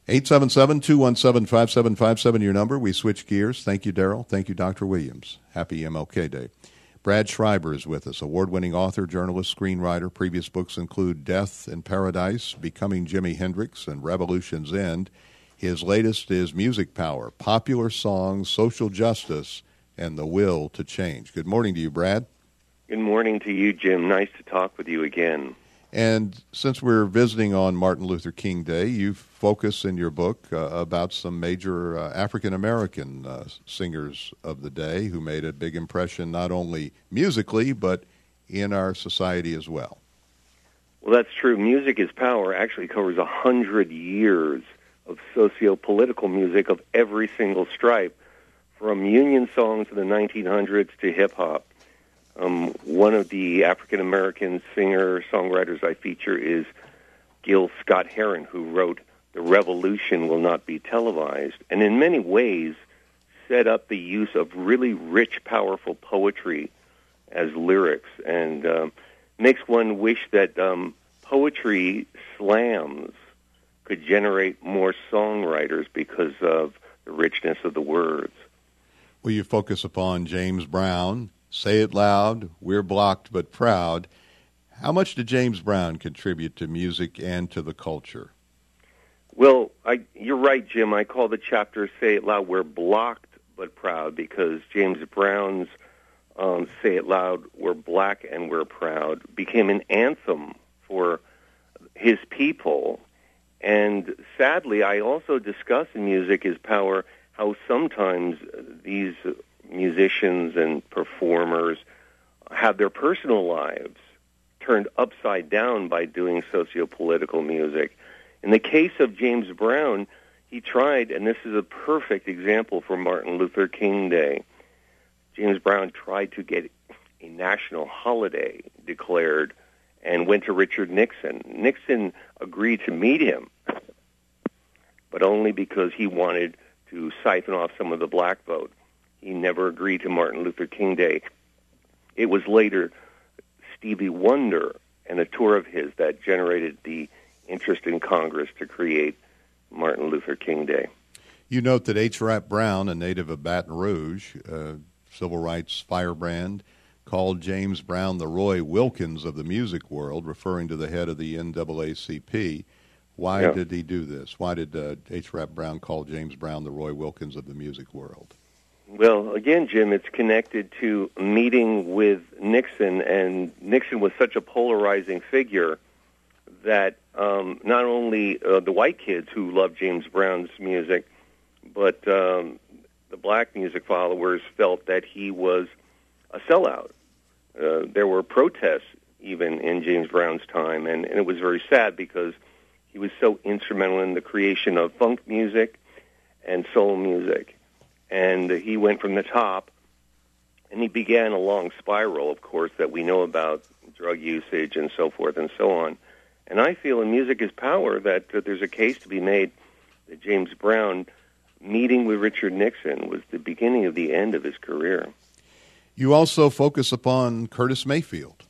877-217-5757, your number. We switch gears. Thank you, Daryl. Thank you, Dr. Williams. Happy MLK Day. Brad Schreiber is with us, award-winning author, journalist, screenwriter. Previous books include Death in Paradise, Becoming Jimi Hendrix, and Revolution's End. His latest is Music Power, Popular Songs, Social Justice, and the Will to Change. Good morning to you, Brad. Good morning to you, Jim. Nice to talk with you again. And since we're visiting on Martin Luther King Day, you focus in your book about some major African-American singers of the day who made a big impression not only musically but in our society as well. Well, that's true. Music is Power actually covers 100 years of socio-political music of every single stripe, from Union songs in the 1900s to hip-hop. One of the African-American singer-songwriters I feature is Gil Scott-Heron, who wrote The Revolution Will Not Be Televised, and in many ways set up the use of really rich, powerful poetry as lyrics, and makes one wish that poetry slams could generate more songwriters because of the richness of the words. Well, you focus upon James Brown. Say it loud, we're blocked but proud. How much did James Brown contribute to music and to the culture? Well, you're right, Jim. I call the chapter Say It Loud, We're Blocked but Proud, because James Brown's Say It Loud, We're Black and We're Proud became an anthem for his people. And sadly, I also discuss in Music is Power how sometimes these musicians and performers have their personal lives turned upside down by doing socio-political music. In the case of James Brown, he tried, and this is a perfect example for Martin Luther King Day. James Brown tried to get a national holiday declared and went to Richard Nixon. Nixon agreed to meet him, but only because he wanted to siphon off some of the black vote. He never agreed to Martin Luther King Day. It was later Stevie Wonder and a tour of his that generated the interest in Congress to create Martin Luther King Day. You note that H. Rap Brown, a native of Baton Rouge, civil rights firebrand, called James Brown the Roy Wilkins of the music world, referring to the head of the NAACP. Why did he do this? Why did H. Rap Brown call James Brown the Roy Wilkins of the music world? Well, again, Jim, it's connected to meeting with Nixon, and Nixon was such a polarizing figure that not only the white kids who loved James Brown's music, but the black music followers felt that he was a sellout. There were protests even in James Brown's time, and it was very sad because he was so instrumental in the creation of funk music and soul music. And he went from the top, and he began a long spiral, of course, that we know about, drug usage and so forth and so on. And I feel in Music is Power that there's a case to be made that James Brown meeting with Richard Nixon was the beginning of the end of his career. You also focus upon Curtis Mayfield.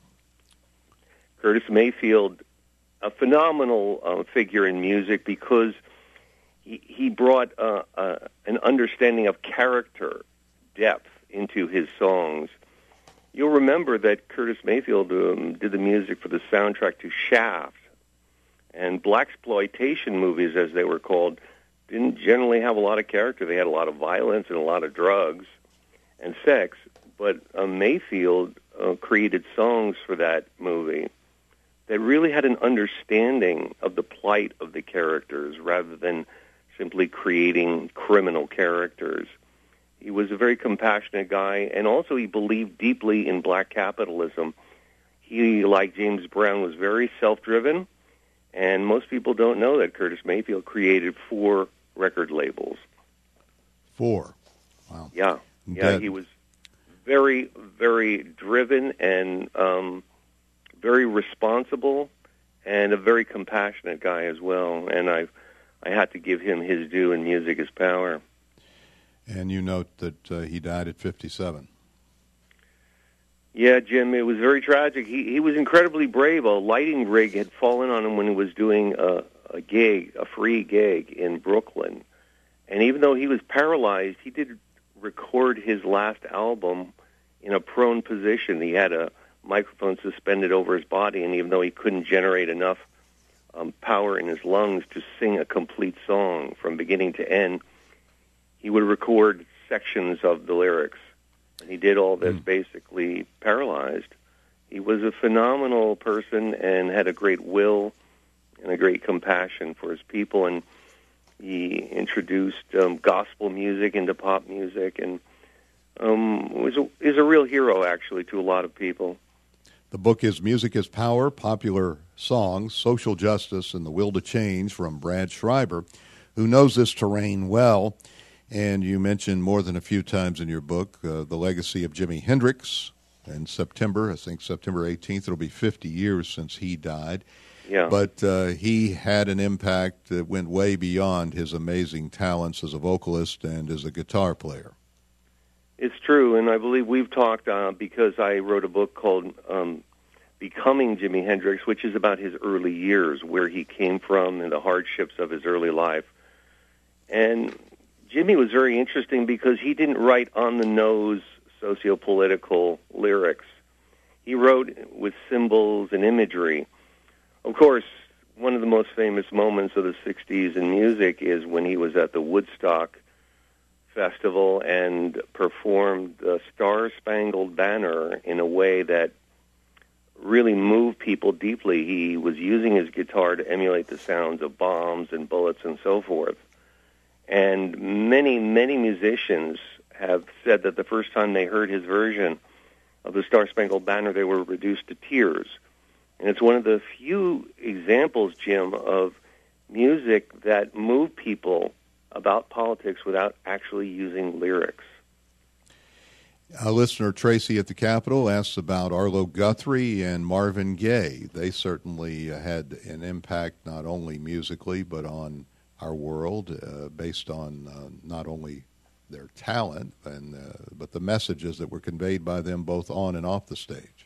Curtis Mayfield, a phenomenal figure in music because he brought an understanding of character, depth into his songs. You'll remember that Curtis Mayfield did the music for the soundtrack to Shaft, and blaxploitation movies, as they were called, didn't generally have a lot of character. They had a lot of violence and a lot of drugs and sex, but Mayfield created songs for that movie that really had an understanding of the plight of the characters rather than simply creating criminal characters. He was a very compassionate guy, and also he believed deeply in black capitalism. He, like James Brown, was very self-driven, and most people don't know that Curtis Mayfield created 4 record labels. 4? Wow. Yeah, he was very, very driven and very responsible and a very compassionate guy as well, and I had to give him his due in Music is Power. And you note that he died at 57. Yeah, Jim, it was very tragic. He was incredibly brave. A lighting rig had fallen on him when he was doing a a free gig in Brooklyn. And even though he was paralyzed, he did record his last album in a prone position. He had a microphone suspended over his body, and even though he couldn't generate enough power in his lungs to sing a complete song from beginning to end, he would record sections of the lyrics. And he did all this basically paralyzed. He was a phenomenal person and had a great will and a great compassion for his people, and he introduced gospel music into pop music, and is a real hero, actually, to a lot of people. The book is Music is Power, Popular Songs, Social Justice, and the Will to Change from Brad Schreiber, who knows this terrain well. And you mentioned more than a few times in your book the legacy of Jimi Hendrix. In September, I think September 18th, it'll be 50 years since he died. Yeah. But he had an impact that went way beyond his amazing talents as a vocalist and as a guitar player. It's true, and I believe we've talked because I wrote a book called Becoming Jimi Hendrix, which is about his early years, where he came from and the hardships of his early life. And Jimmy was very interesting because he didn't write on-the-nose socio-political lyrics. He wrote with symbols and imagery. Of course, one of the most famous moments of the 60s in music is when he was at the Woodstock Festival and performed the Star-Spangled Banner in a way that really moved people deeply. He was using his guitar to emulate the sounds of bombs and bullets and so forth. And many, many musicians have said that the first time they heard his version of the Star-Spangled Banner, they were reduced to tears. And it's one of the few examples, Jim, of music that moved people about politics without actually using lyrics. Listener Tracy at the Capitol asks about Arlo Guthrie and Marvin Gaye. They certainly had an impact not only musically but on our world based on not only their talent but the messages that were conveyed by them both on and off the stage.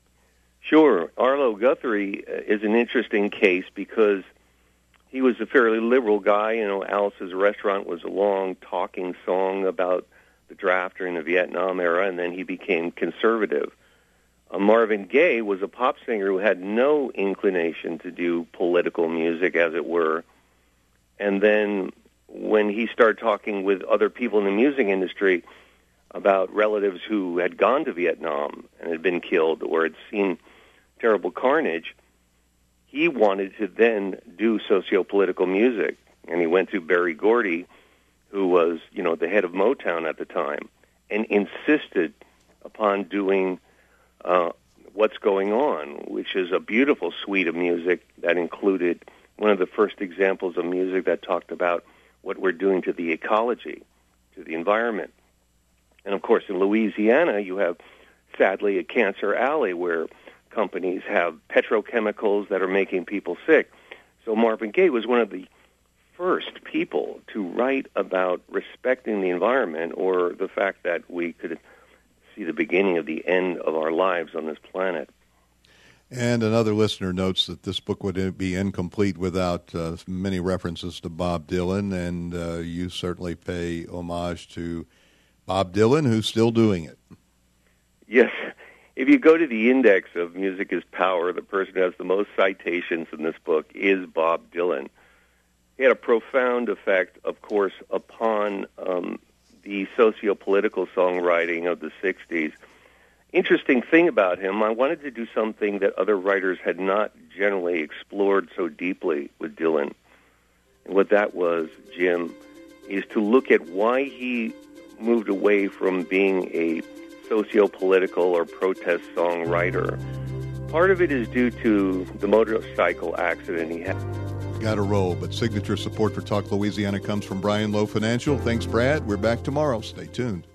Sure. Arlo Guthrie is an interesting case because he was a fairly liberal guy. You know, Alice's Restaurant was a long talking song about the draft during the Vietnam era, and then he became conservative. Marvin Gaye was a pop singer who had no inclination to do political music, as it were. And then when he started talking with other people in the music industry about relatives who had gone to Vietnam and had been killed or had seen terrible carnage, he wanted to then do socio-political music. And he went to Berry Gordy, who was, you know, the head of Motown at the time, and insisted upon doing What's Going On, which is a beautiful suite of music that included one of the first examples of music that talked about what we're doing to the ecology, to the environment. And, of course, in Louisiana, you have, sadly, a cancer alley where companies have petrochemicals that are making people sick. So Marvin Gaye was one of the first people to write about respecting the environment or the fact that we could see the beginning of the end of our lives on this planet. And another listener notes that this book would be incomplete without many references to Bob Dylan, and you certainly pay homage to Bob Dylan, who's still doing it. Yes. If you go to the index of Music is Power, the person who has the most citations in this book is Bob Dylan. He had a profound effect, of course, upon the socio-political songwriting of the 60s. Interesting thing about him, I wanted to do something that other writers had not generally explored so deeply with Dylan. And what that was, Jim, is to look at why he moved away from being a socio-political or protest songwriter. Part of it is due to the motorcycle accident he had. Got to roll, but signature support for Talk Louisiana comes from Brian Lowe Financial. Thanks, Brad. We're back tomorrow. Stay tuned.